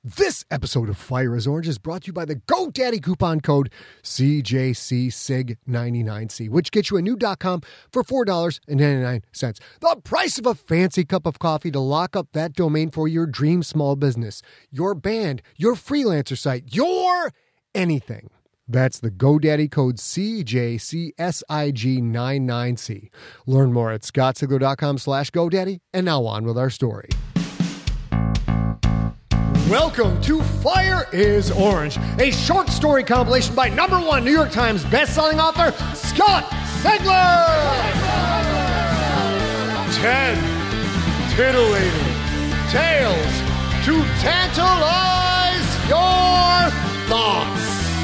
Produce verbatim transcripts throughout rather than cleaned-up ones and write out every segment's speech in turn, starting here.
This episode of Fire is Orange is brought to you by the GoDaddy coupon code C J C S I G ninety-nine C, which gets you a new .com for four dollars and ninety-nine cents. The price of a fancy cup of coffee to lock up that domain for your dream small business, your band, your freelancer site, your anything. That's the GoDaddy code C J C S I G ninety-nine C. Learn more at scottsigler.com slash GoDaddy. And now on with our story. Welcome to Fire is Orange, a short story compilation by number one New York Times bestselling author Scott Sigler. Ten titillating tales to tantalize your thoughts.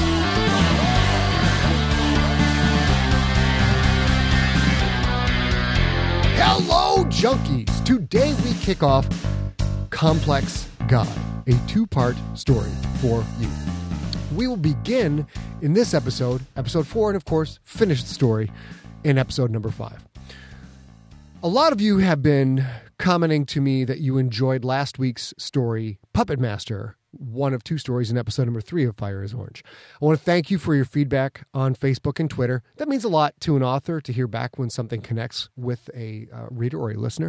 Hello, junkies. Today we kick off Complex God, a two-part story for you. We will begin in this episode, episode four, and of course, finish the story in episode number five. A lot of you have been commenting to me that you enjoyed last week's story, Puppet Master, one of two stories in episode number three of Fire is Orange. I want to thank you for your feedback on Facebook and Twitter. That means a lot to an author to hear back when something connects with a uh, reader or a listener.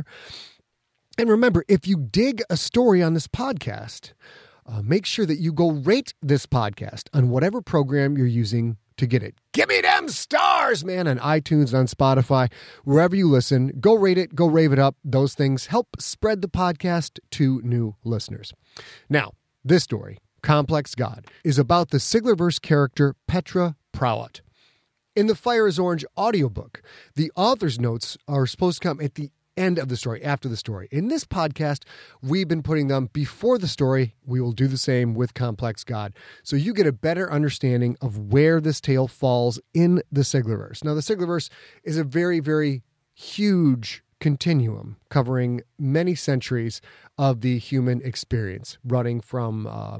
And remember, if you dig a story on this podcast, uh, make sure that you go rate this podcast on whatever program you're using to get it. Give me them stars, man, on iTunes, on Spotify, wherever you listen. Go rate it, go rave it up. Those things help spread the podcast to new listeners. Now, this story, Complex God, is about the Siglerverse character Petra Prowat. In the Fire is Orange audiobook, the author's notes are supposed to come at the end of the story, after the story. In this podcast, we've been putting them before the story. We will do the same with Complex God, so you get a better understanding of where this tale falls in the Siglerverse. Now, the Siglerverse is a very, very huge continuum covering many centuries of the human experience, running from uh,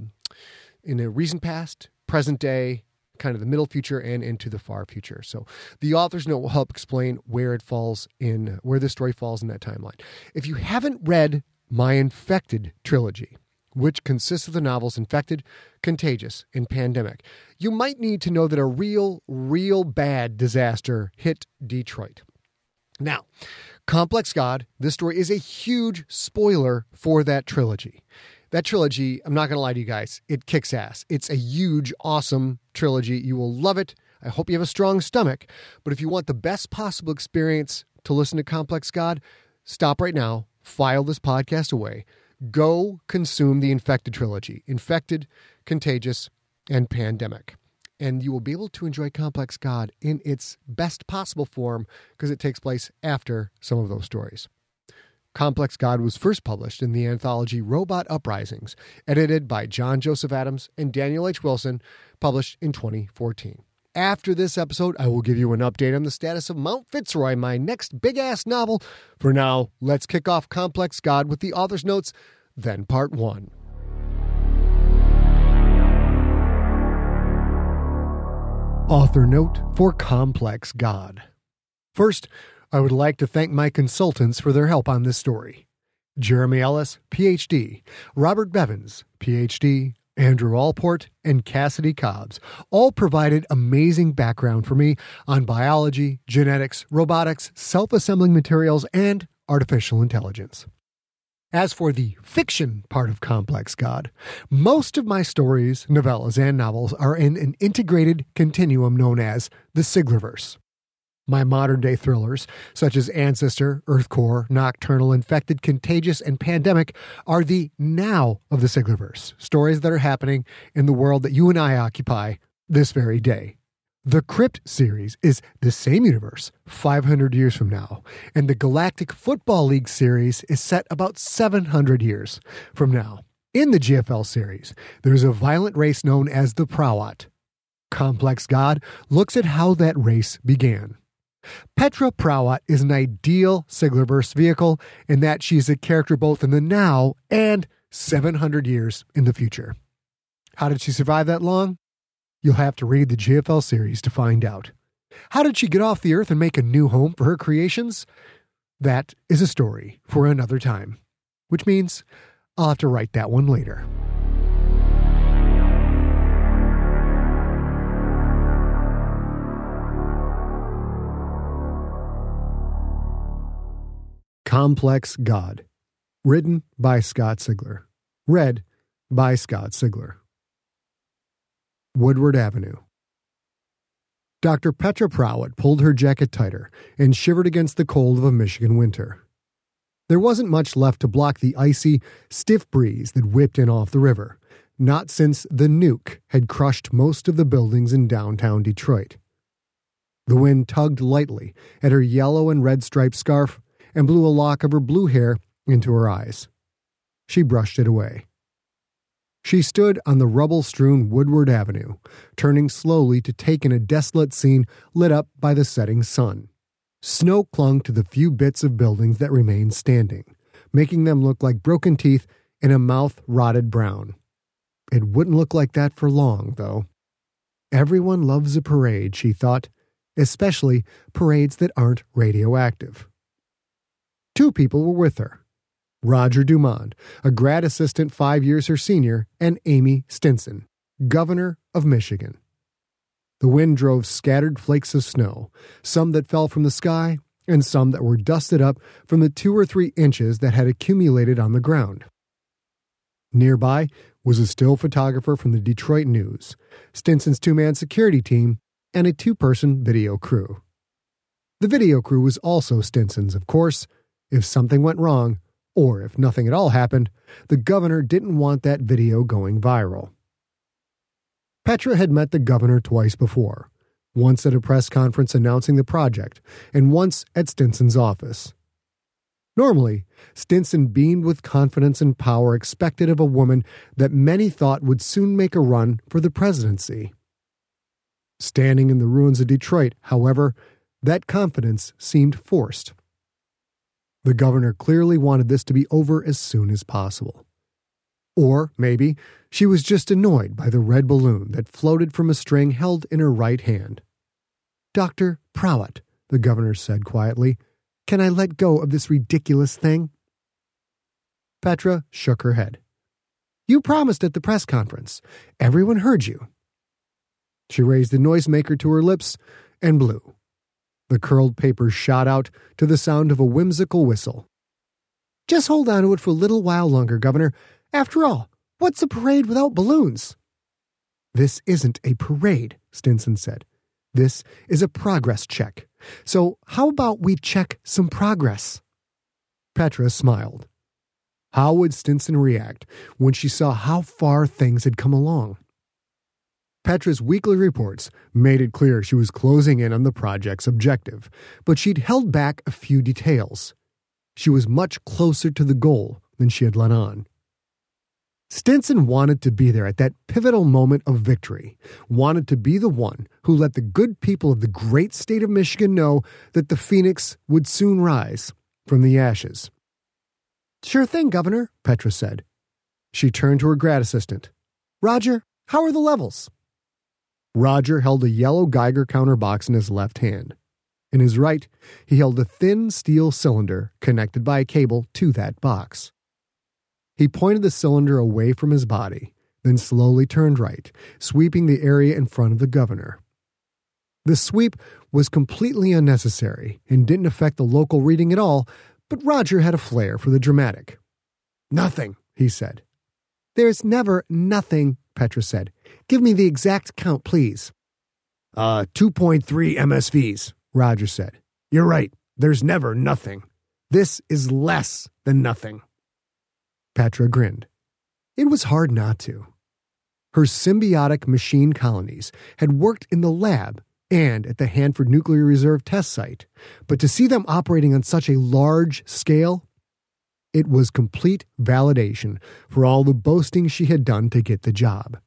in the recent past, present day, kind of the middle future, and into the far future. So the author's note will help explain where it falls in, where this story falls in that timeline. If you haven't read my Infected trilogy, which consists of the novels Infected, Contagious, and Pandemic, you might need to know that a real, real bad disaster hit Detroit. Now, Complex God, this story is a huge spoiler for that trilogy. That trilogy, I'm not going to lie to you guys, it kicks ass. It's a huge, awesome trilogy. You will love it. I hope you have a strong stomach. But if you want the best possible experience to listen to Complex God, stop right now, file this podcast away, go consume the Infected trilogy, Infected, Contagious, and Pandemic. And you will be able to enjoy Complex God in its best possible form because it takes place after some of those stories. Complex God was first published in the anthology Robot Uprisings, edited by John Joseph Adams and Daniel H. Wilson, published in twenty fourteen. After this episode, I will give you an update on the status of Mount Fitzroy, my next big-ass novel. For now, let's kick off Complex God with the author's notes, then part one. Author note for Complex God. First, I would like to thank my consultants for their help on this story. Jeremy Ellis, P H D, Robert Bevins, P H D, Andrew Allport, and Cassidy Cobbs all provided amazing background for me on biology, genetics, robotics, self-assembling materials, and artificial intelligence. As for the fiction part of Complex God, most of my stories, novellas, and novels are in an integrated continuum known as the Siglerverse. My modern-day thrillers, such as Ancestor, Earthcore, Nocturnal, Infected, Contagious, and Pandemic, are the now of the Siglerverse, stories that are happening in the world that you and I occupy this very day. The Crypt series is the same universe five hundred years from now, and the Galactic Football League series is set about seven hundred years from now. In the G F L series, there's a violent race known as the Prowat. Complex God looks at how that race began. Petra Prowat is an ideal Siglerverse vehicle in that she's a character both in the now and seven hundred years in the future. How did she survive that long? You'll have to read the G F L series to find out. How did she get off the earth and make a new home for her creations? That is a story for another time, which means I'll have to write that one later. Complex God. Written by Scott Sigler. Read by Scott Sigler. Woodward Avenue. Doctor Petra Prowett pulled her jacket tighter and shivered against the cold of a Michigan winter. There wasn't much left to block the icy, stiff breeze that whipped in off the river, not since the nuke had crushed most of the buildings in downtown Detroit. The wind tugged lightly at her yellow and red striped scarf and blew a lock of her blue hair into her eyes. She brushed it away. She stood on the rubble-strewn Woodward Avenue, turning slowly to take in a desolate scene lit up by the setting sun. Snow clung to the few bits of buildings that remained standing, making them look like broken teeth in a mouth rotted brown. It wouldn't look like that for long, though. Everyone loves a parade, she thought, especially parades that aren't radioactive. Two people were with her. Roger Dumond, a grad assistant five years her senior, and Amy Stinson, governor of Michigan. The wind drove scattered flakes of snow, some that fell from the sky and some that were dusted up from the two or three inches that had accumulated on the ground. Nearby was a still photographer from the Detroit News, Stinson's two-man security team, and a two-person video crew. The video crew was also Stinson's, of course. If something went wrong, or if nothing at all happened, the governor didn't want that video going viral. Petra had met the governor twice before, once at a press conference announcing the project, and once at Stinson's office. Normally, Stinson beamed with confidence and power expected of a woman that many thought would soon make a run for the presidency. Standing in the ruins of Detroit, however, that confidence seemed forced. The governor clearly wanted this to be over as soon as possible. Or, maybe, she was just annoyed by the red balloon that floated from a string held in her right hand. "Doctor Prowett," the governor said quietly, "can I let go of this ridiculous thing?" Petra shook her head. "You promised at the press conference. Everyone heard you." She raised the noisemaker to her lips and blew. The curled paper shot out to the sound of a whimsical whistle. "Just hold on to it for a little while longer, Governor. After all, what's a parade without balloons?" "This isn't a parade," Stinson said. "This is a progress check. So how about we check some progress?" Petra smiled. How would Stinson react when she saw how far things had come along? Petra's weekly reports made it clear she was closing in on the project's objective, but she'd held back a few details. She was much closer to the goal than she had let on. Stinson wanted to be there at that pivotal moment of victory, wanted to be the one who let the good people of the great state of Michigan know that the phoenix would soon rise from the ashes. "Sure thing, Governor," Petra said. She turned to her grad assistant. "Roger, how are the levels?" Roger held a yellow Geiger counter box in his left hand. In his right, he held a thin steel cylinder connected by a cable to that box. He pointed the cylinder away from his body, then slowly turned right, sweeping the area in front of the governor. The sweep was completely unnecessary and didn't affect the local reading at all, but Roger had a flair for the dramatic. "Nothing," he said. "There's never nothing," Petra said. "Give me the exact count, please." Uh, two point three M S Vs, Roger said. "You're right. There's never nothing. This is less than nothing." Petra grinned. It was hard not to. Her symbiotic machine colonies had worked in the lab and at the Hanford Nuclear Reserve test site, but to see them operating on such a large scale, it was complete validation for all the boasting she had done to get the job.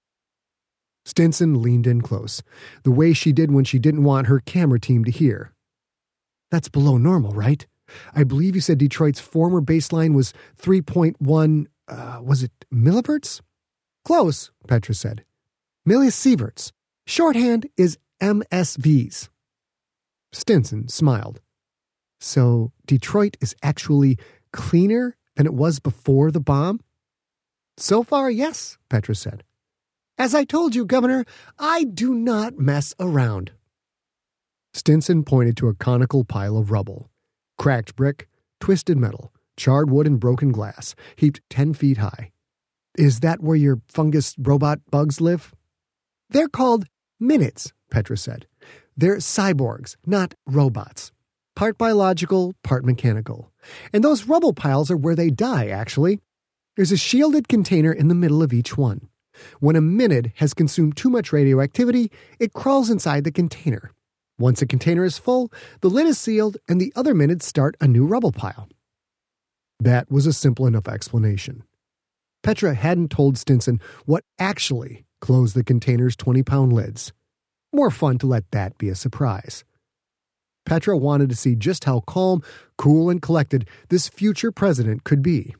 Stinson leaned in close, the way she did when she didn't want her camera team to hear. "That's below normal, right? I believe you said Detroit's former baseline was three point one, uh, was it milliverts?" "Close," Petra said. "Millisieverts. Shorthand is M S Vs." Stinson smiled. "So Detroit is actually cleaner than it was before the bomb?" "So far, yes," Petra said. "As I told you, Governor, I do not mess around." Stinson pointed to a conical pile of rubble. Cracked brick, twisted metal, charred wood, and broken glass, heaped ten feet high. Is that where your fungus robot bugs live? They're called Minids, Petra said. They're cyborgs, not robots. Part biological, part mechanical. And those rubble piles are where they die, actually. There's a shielded container in the middle of each one. When a Minid has consumed too much radioactivity, it crawls inside the container. Once the container is full, the lid is sealed and the other Minids start a new rubble pile. That was a simple enough explanation. Petra hadn't told Stinson what actually closed the container's twenty-pound lids. More fun to let that be a surprise. Petra wanted to see just how calm, cool, and collected this future president could be.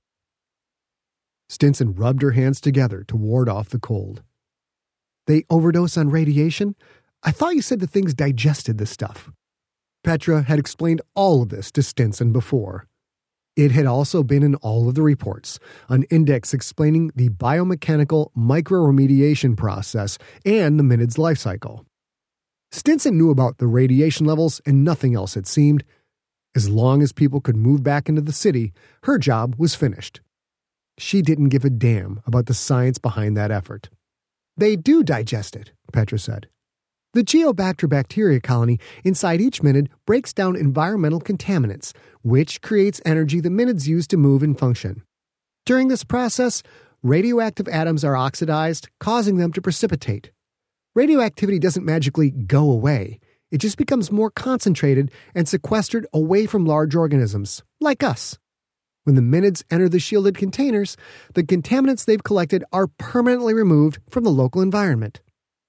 Stinson rubbed her hands together to ward off the cold. They overdose on radiation? I thought you said the things digested the stuff. Petra had explained all of this to Stinson before. It had also been in all of the reports, an index explaining the biomechanical microremediation process and the Minid's life cycle. Stinson knew about the radiation levels and nothing else, it seemed. As long as people could move back into the city, her job was finished. She didn't give a damn about the science behind that effort. They do digest it, Petra said. The Geobacter bacteria colony inside each Minid breaks down environmental contaminants, which creates energy the Minids use to move and function. During this process, radioactive atoms are oxidized, causing them to precipitate. Radioactivity doesn't magically go away. It just becomes more concentrated and sequestered away from large organisms, like us. When the Minids enter the shielded containers, the contaminants they've collected are permanently removed from the local environment.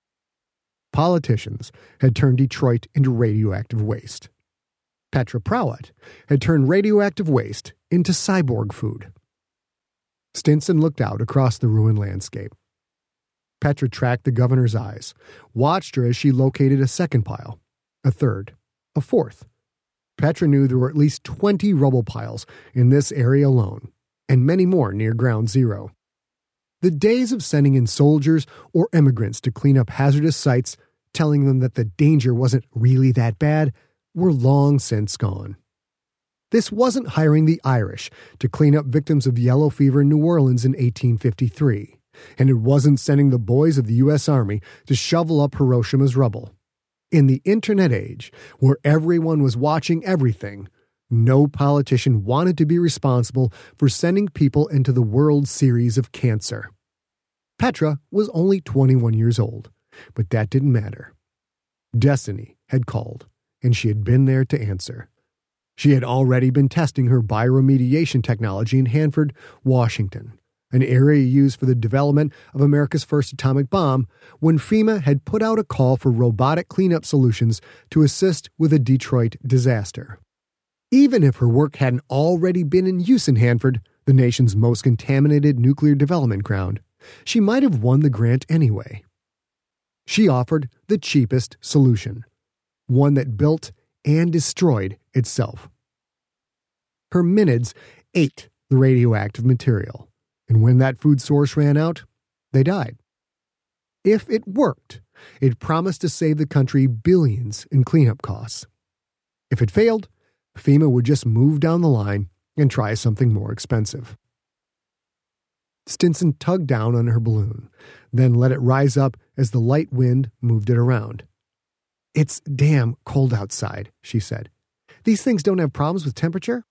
Politicians had turned Detroit into radioactive waste. Petra Prowett had turned radioactive waste into cyborg food. Stinson looked out across the ruined landscape. Petra tracked the governor's eyes, watched her as she located a second pile, a third, a fourth. Petra knew there were at least twenty rubble piles in this area alone, and many more near ground zero. The days of sending in soldiers or immigrants to clean up hazardous sites, telling them that the danger wasn't really that bad, were long since gone. This wasn't hiring the Irish to clean up victims of yellow fever in New Orleans in eighteen fifty-three, and it wasn't sending the boys of the U S Army to shovel up Hiroshima's rubble. In the internet age, where everyone was watching everything, no politician wanted to be responsible for sending people into the World Series of cancer. Petra was only twenty-one years old, but that didn't matter. Destiny had called, and she had been there to answer. She had already been testing her bioremediation technology in Hanford, Washington, an area used for the development of America's first atomic bomb, when FEMA had put out a call for robotic cleanup solutions to assist with a Detroit disaster. Even if her work hadn't already been in use in Hanford, the nation's most contaminated nuclear development ground, she might have won the grant anyway. She offered the cheapest solution, one that built and destroyed itself. Her Minids ate the radioactive material, and when that food source ran out, they died. If it worked, it promised to save the country billions in cleanup costs. If it failed, FEMA would just move down the line and try something more expensive. Stinson tugged down on her balloon, then let it rise up as the light wind moved it around. "It's damn cold outside," she said. "These things don't have problems with temperature?"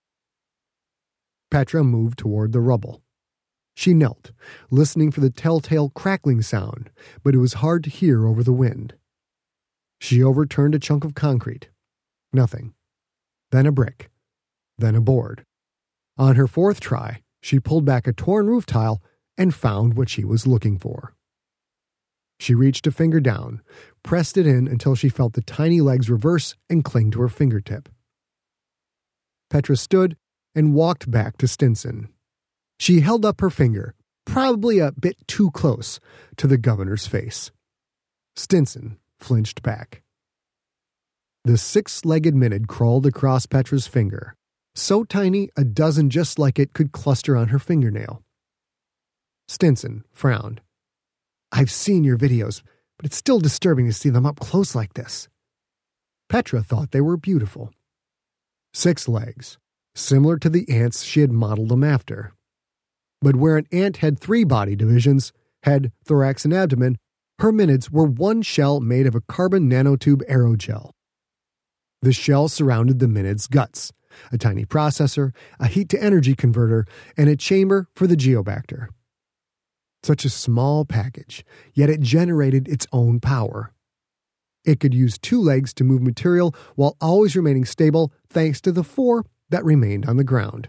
Petra moved toward the rubble. She knelt, listening for the telltale crackling sound, but it was hard to hear over the wind. She overturned a chunk of concrete. Nothing. Then a brick. Then a board. On her fourth try, she pulled back a torn roof tile and found what she was looking for. She reached a finger down, pressed it in until she felt the tiny legs reverse and cling to her fingertip. Petra stood and walked back to Stinson. She held up her finger, probably a bit too close, to the governor's face. Stinson flinched back. The six-legged Minid crawled across Petra's finger, so tiny a dozen just like it could cluster on her fingernail. Stinson frowned. "I've seen your videos, but it's still disturbing to see them up close like this." Petra thought they were beautiful. Six legs, similar to the ants she had modeled them after. But where an ant had three body divisions, head, thorax, and abdomen, her minids were one shell made of a carbon nanotube aerogel. The shell surrounded the minid's guts, a tiny processor, a heat-to-energy converter, and a chamber for the geobacter. Such a small package, yet it generated its own power. It could use two legs to move material while always remaining stable thanks to the four that remained on the ground.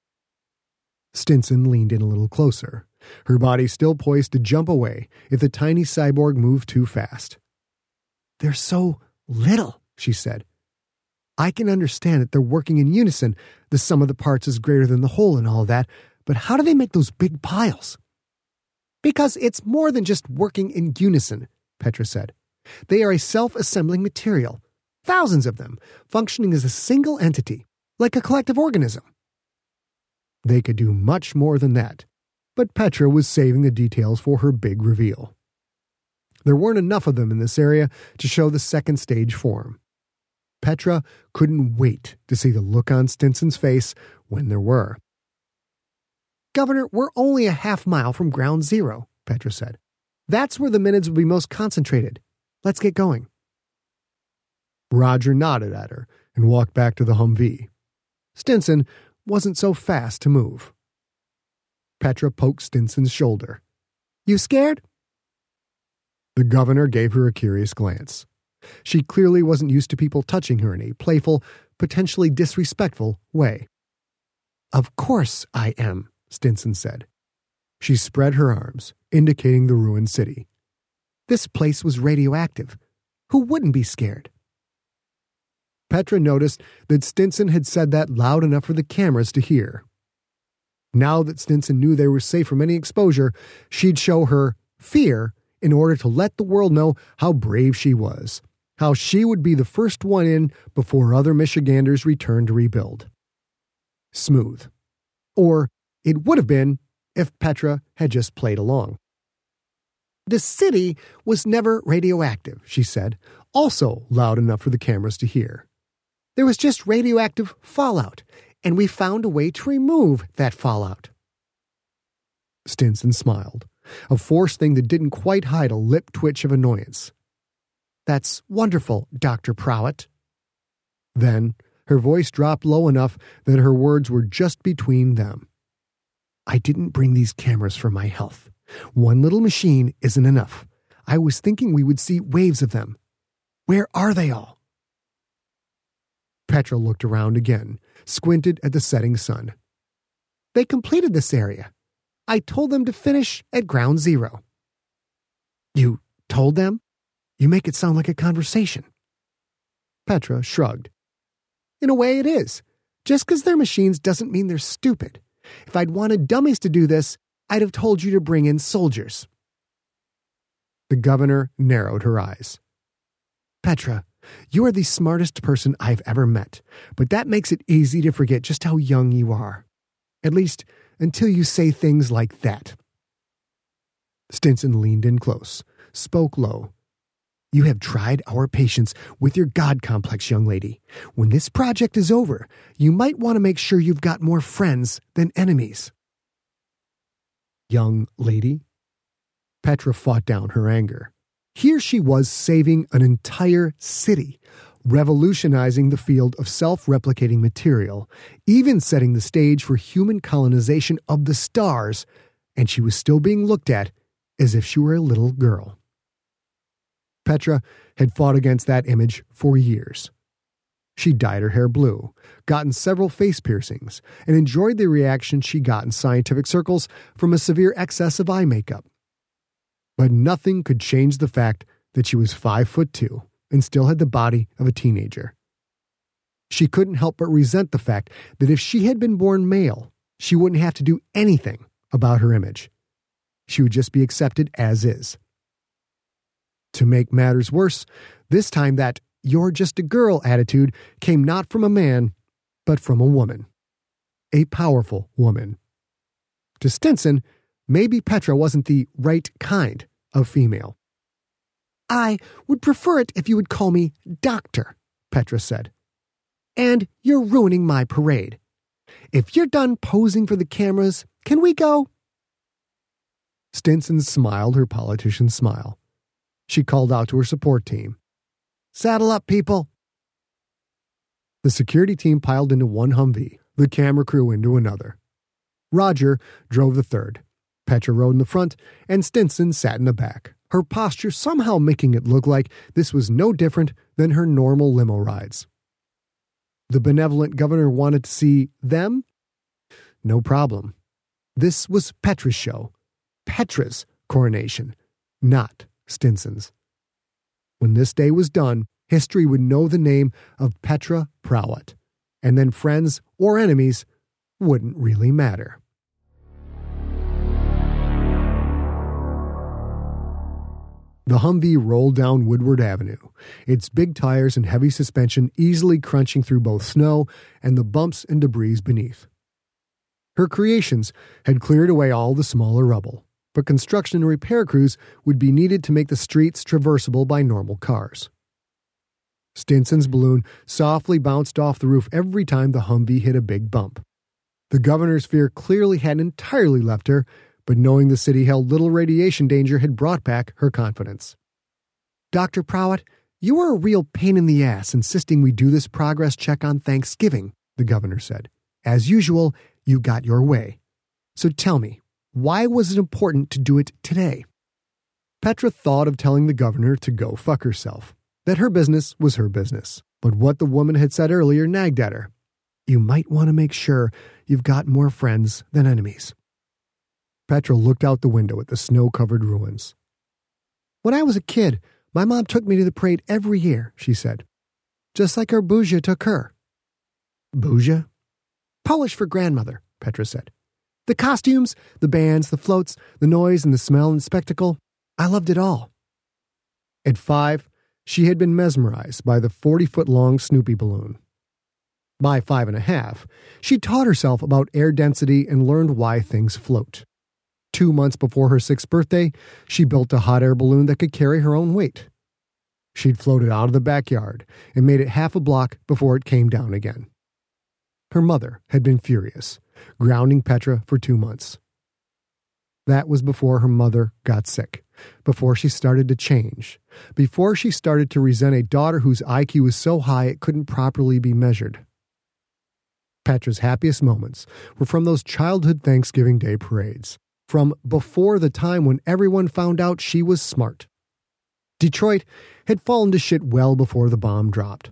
Stinson leaned in a little closer, her body still poised to jump away if the tiny cyborg moved too fast. "They're so little," she said. "I can understand that they're working in unison, the sum of the parts is greater than the whole and all that, but how do they make those big piles?" "Because it's more than just working in unison," Petra said. "They are a self-assembling material, thousands of them, functioning as a single entity, like a collective organism." They could do much more than that, but Petra was saving the details for her big reveal. There weren't enough of them in this area to show the second stage form. Petra couldn't wait to see the look on Stinson's face when there were. "Governor, we're only a half mile from ground zero," Petra said. "That's where the minids will be most concentrated. Let's get going." Roger nodded at her and walked back to the Humvee. Stinson wasn't so fast to move. Petra poked Stinson's shoulder. "You scared?" The governor gave her a curious glance. She clearly wasn't used to people touching her in a playful, potentially disrespectful way. "Of course I am," Stinson said. She spread her arms, indicating the ruined city. "This place was radioactive. Who wouldn't be scared?" Petra noticed that Stinson had said that loud enough for the cameras to hear. Now that Stinson knew they were safe from any exposure, she'd show her fear in order to let the world know how brave she was, how she would be the first one in before other Michiganders returned to rebuild. Smooth. Or it would have been if Petra had just played along. "The city was never radioactive," she said, also loud enough for the cameras to hear. "There was just radioactive fallout, and we found a way to remove that fallout." Stinson smiled, a forced thing that didn't quite hide a lip twitch of annoyance. "That's wonderful, Doctor Prowett." Then her voice dropped low enough that her words were just between them. "I didn't bring these cameras for my health. One little machine isn't enough. I was thinking we would see waves of them. Where are they all?" Petra looked around again, squinted at the setting sun. "They completed this area. I told them to finish at ground zero." "You told them? You make it sound like a conversation." Petra shrugged. "In a way it is. Just because they're machines doesn't mean they're stupid. If I'd wanted dummies to do this, I'd have told you to bring in soldiers." The governor narrowed her eyes. "Petra, you are the smartest person I've ever met, but that makes it easy to forget just how young you are. At least, until you say things like that." Stinson leaned in close, spoke low. "You have tried our patience with your God complex, young lady. When this project is over, you might want to make sure you've got more friends than enemies." "Young lady?" Petra fought down her anger. Here she was saving an entire city, revolutionizing the field of self-replicating material, even setting the stage for human colonization of the stars, and she was still being looked at as if she were a little girl. Petra had fought against that image for years. She dyed her hair blue, gotten several face piercings, and enjoyed the reaction she got in scientific circles from a severe excess of eye makeup. But nothing could change the fact that she was five foot two and still had the body of a teenager. She couldn't help but resent the fact that if she had been born male, she wouldn't have to do anything about her image. She would just be accepted as is. To make matters worse, this time that "you're just a girl" attitude came not from a man, but from a woman. A powerful woman. To Stinson, maybe Petra wasn't the right kind of female. "I would prefer it if you would call me Doctor," Petra said. "And you're ruining my parade. If you're done posing for the cameras, can we go? Stinson smiled her politician's smile. She called out to her support team. Saddle up, people. The security team piled into one Humvee, the camera crew into another. Roger drove the third. Petra rode in the front, and Stinson sat in the back, her posture somehow making it look like this was no different than her normal limo rides. The benevolent governor wanted to see them? No problem. This was Petra's show. Petra's coronation, not Stinson's. When this day was done, history would know the name of Petra Prowett, and then friends or enemies wouldn't really matter. The Humvee rolled down Woodward Avenue, its big tires and heavy suspension easily crunching through both snow and the bumps and debris beneath. Her creations had cleared away all the smaller rubble, but construction and repair crews would be needed to make the streets traversable by normal cars. Stinson's balloon softly bounced off the roof every time the Humvee hit a big bump. The governor's fear clearly hadn't entirely left her, but knowing the city held little radiation danger had brought back her confidence. Doctor Prowett, you were a real pain in the ass insisting we do this progress check on Thanksgiving, the governor said. As usual, you got your way. So tell me, why was it important to do it today? Petra thought of telling the governor to go fuck herself, that her business was her business. But what the woman had said earlier nagged at her. You might want to make sure you've got more friends than enemies. Petra looked out the window at the snow-covered ruins. When I was a kid, my mom took me to the parade every year, she said. Just like her Buzia took her. Buzia? Polish for grandmother, Petra said. The costumes, the bands, the floats, the noise and the smell and spectacle, I loved it all. At five, she had been mesmerized by the forty-foot-long Snoopy balloon. By five and a half, she taught herself about air density and learned why things float. Two months before her sixth birthday, she built a hot air balloon that could carry her own weight. She'd floated out of the backyard and made it half a block before it came down again. Her mother had been furious, grounding Petra for two months. That was before her mother got sick, before she started to change, before she started to resent a daughter whose I Q was so high it couldn't properly be measured. Petra's happiest moments were from those childhood Thanksgiving Day parades, from before the time when everyone found out she was smart. Detroit had fallen to shit well before the bomb dropped.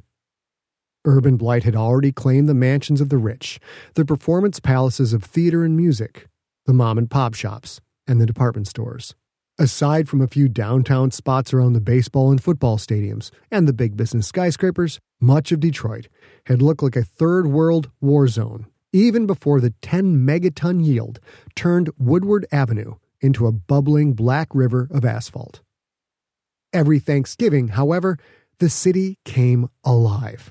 Urban blight had already claimed the mansions of the rich, the performance palaces of theater and music, the mom-and-pop shops, and the department stores. Aside from a few downtown spots around the baseball and football stadiums and the big business skyscrapers, much of Detroit had looked like a third-world war zone, even before the ten megaton yield turned Woodward Avenue into a bubbling black river of asphalt. Every Thanksgiving, however, the city came alive.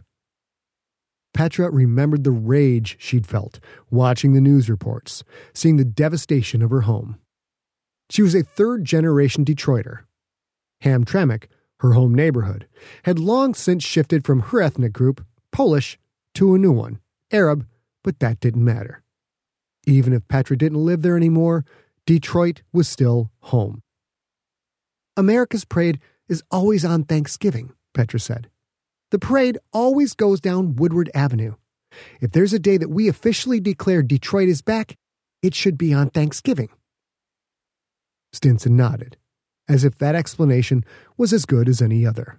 Petra remembered the rage she'd felt watching the news reports, seeing the devastation of her home. She was a third-generation Detroiter. Hamtramck, her home neighborhood, had long since shifted from her ethnic group, Polish, to a new one, Arab, but that didn't matter. Even if Petra didn't live there anymore, Detroit was still home. America's parade is always on Thanksgiving, Petra said. The parade always goes down Woodward Avenue. If there's a day that we officially declare Detroit is back, it should be on Thanksgiving. Stinson nodded, as if that explanation was as good as any other.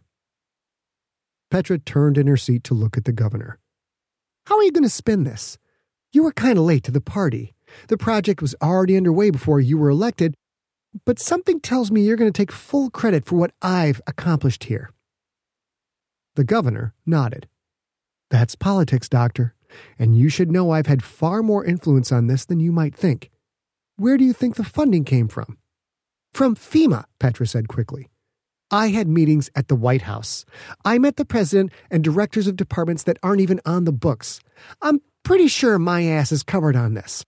Petra turned in her seat to look at the governor. How are you going to spin this? You were kind of late to the party. The project was already underway before you were elected, but something tells me you're going to take full credit for what I've accomplished here. The governor nodded. That's politics, Doctor, and you should know I've had far more influence on this than you might think. Where do you think the funding came from? From FEMA, Petra said quickly. I had meetings at the White House. I met the president and directors of departments that aren't even on the books. I'm pretty sure my ass is covered on this.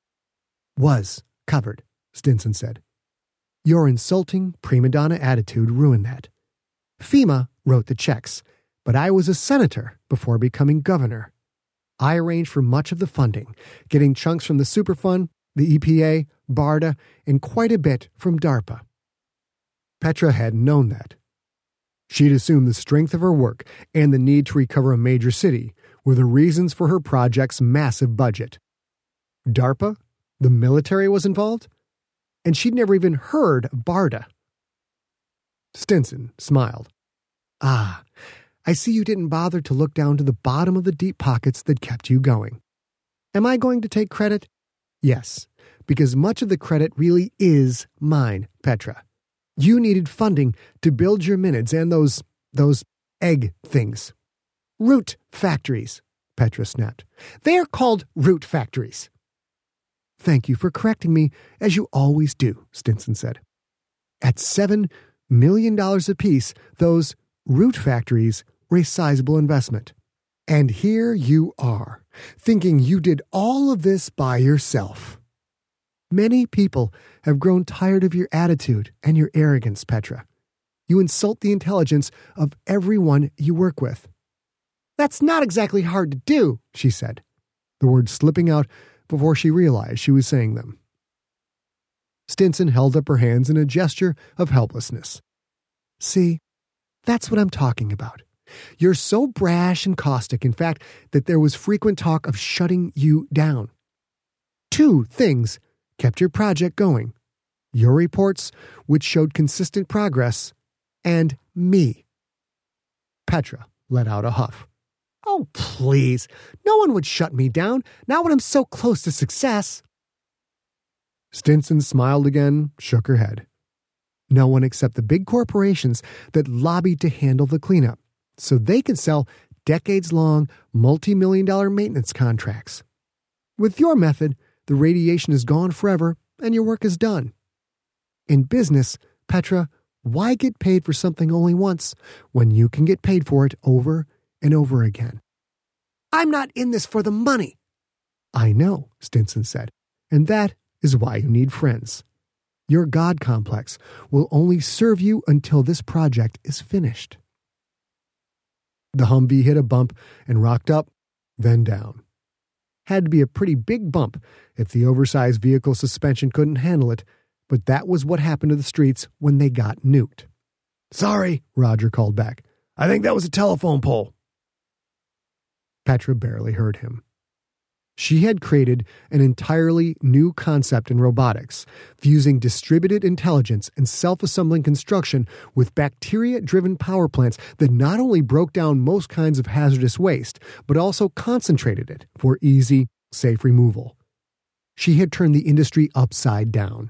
Was covered, Stinson said. Your insulting prima donna attitude ruined that. FEMA wrote the checks, but I was a senator before becoming governor. I arranged for much of the funding, getting chunks from the Superfund, the E P A, BARDA, and quite a bit from DARPA. Petra hadn't known that. She'd assumed the strength of her work and the need to recover a major city were the reasons for her project's massive budget. DARPA? The military was involved? And she'd never even heard of BARDA. Stinson smiled. Ah, I see you didn't bother to look down to the bottom of the deep pockets that kept you going. Am I going to take credit? Yes, because much of the credit really is mine, Petra. You needed funding to build your minids and those, those egg things. Root factories, Petra snapped. They are called root factories. Thank you for correcting me, as you always do, Stinson said. At seven million dollars apiece, those root factories were a sizable investment. And here you are, thinking you did all of this by yourself. Many people have grown tired of your attitude and your arrogance, Petra. You insult the intelligence of everyone you work with. That's not exactly hard to do, she said, the words slipping out before she realized she was saying them. Stinson held up her hands in a gesture of helplessness. See, that's what I'm talking about. You're so brash and caustic, in fact, that there was frequent talk of shutting you down. Two things kept your project going. Your reports, which showed consistent progress, and me. Petra let out a huff. Oh, please. No one would shut me down, not when I'm so close to success. Stinson smiled again, shook her head. No one except the big corporations that lobbied to handle the cleanup, so they could sell decades-long, multi-million dollar maintenance contracts. With your method, the radiation is gone forever and your work is done. In business, Petra, why get paid for something only once when you can get paid for it over and over again? I'm not in this for the money. I know, Stinson said, and that is why you need friends. Your God complex will only serve you until this project is finished. The Humvee hit a bump and rocked up, then down. Had to be a pretty big bump if the oversized vehicle suspension couldn't handle it, but that was what happened to the streets when they got nuked. Sorry, Roger called back. I think that was a telephone pole. Petra barely heard him. She had created an entirely new concept in robotics, fusing distributed intelligence and self-assembling construction with bacteria-driven power plants that not only broke down most kinds of hazardous waste, but also concentrated it for easy, safe removal. She had turned the industry upside down.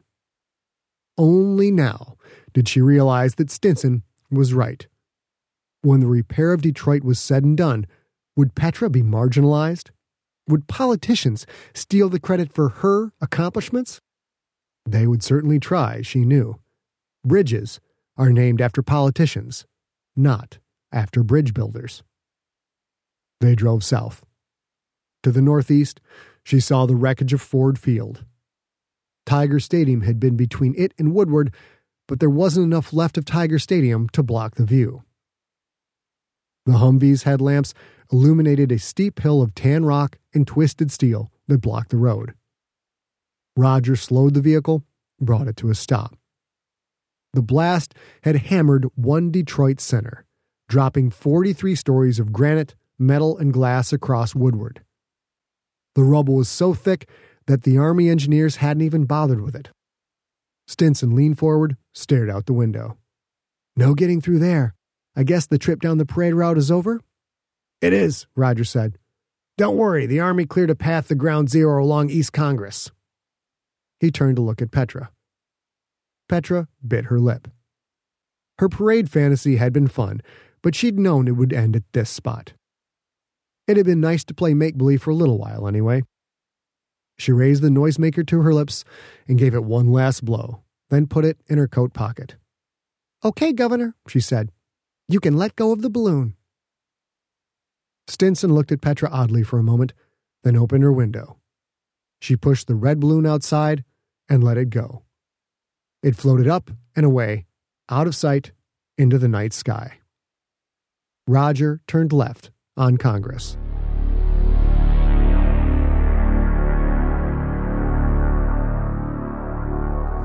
Only now did she realize that Stinson was right. When the repair of Detroit was said and done, would Petra be marginalized? Would politicians steal the credit for her accomplishments? They would certainly try, she knew. Bridges are named after politicians, not after bridge builders. They drove south. To the northeast, she saw the wreckage of Ford Field. Tiger Stadium had been between it and Woodward, but there wasn't enough left of Tiger Stadium to block the view. The Humvee's headlamps illuminated a steep hill of tan rock and twisted steel that blocked the road. Roger slowed the vehicle, brought it to a stop. The blast had hammered one Detroit center, dropping forty-three stories of granite, metal, and glass across Woodward. The rubble was so thick that the Army engineers hadn't even bothered with it. Stinson leaned forward, stared out the window. No getting through there. I guess the trip down the parade route is over? It is, Roger said. Don't worry, the Army cleared a path to ground zero along East Congress. He turned to look at Petra. Petra bit her lip. Her parade fantasy had been fun, but she'd known it would end at this spot. It had been nice to play make-believe for a little while, anyway. She raised the noisemaker to her lips and gave it one last blow, then put it in her coat pocket. Okay, Governor, she said. You can let go of the balloon. Stinson looked at Petra oddly for a moment, then opened her window. She pushed the red balloon outside and let it go. It floated up and away, out of sight, into the night sky. Roger turned left on Congress.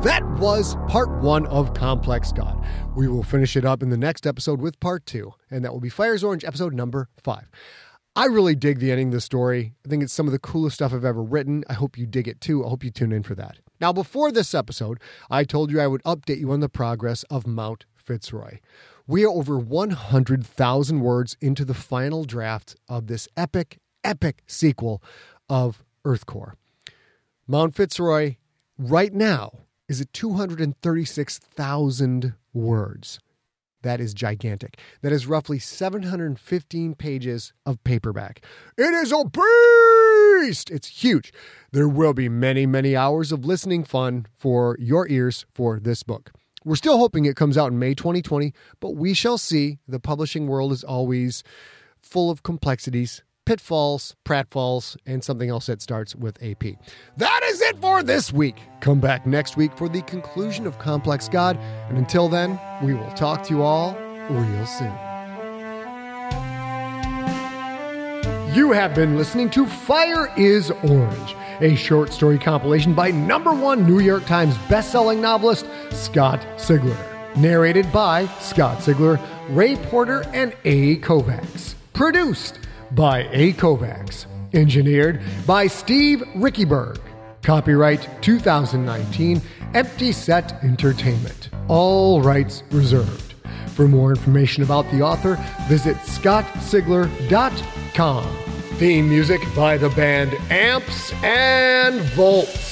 That was part one of Complex God. We will finish it up in the next episode with part two, and that will be Fire's Orange episode number five. I really dig the ending of the story. I think it's some of the coolest stuff I've ever written. I hope you dig it too. I hope you tune in for that. Now, before this episode, I told you I would update you on the progress of Mount Fitzroy. We are over one hundred thousand words into the final draft of this epic, epic sequel of Earthcore. Mount Fitzroy, right now, is at two hundred thirty-six thousand words. That is gigantic. That is roughly seven hundred fifteen pages of paperback. It is a beast! It's huge. There will be many, many hours of listening fun for your ears for this book. We're still hoping it comes out in May twenty twenty, but we shall see. The publishing world is always full of complexities, pitfalls, pratfalls, and something else that starts with A P. That is it for this week. Come back next week for the conclusion of Complex God, and until then, we will talk to you all real soon. You have been listening to Fire is Orange, a short story compilation by number one New York Times bestselling novelist Scott Sigler. Narrated by Scott Sigler, Ray Porter, and A. Kovacs. Produced by A. Kovacs. Engineered by Steve Rickyberg. Copyright two thousand nineteen, Empty Set Entertainment. All rights reserved. For more information about the author, visit scott sigler dot com. Theme music by the band Amps and Volts.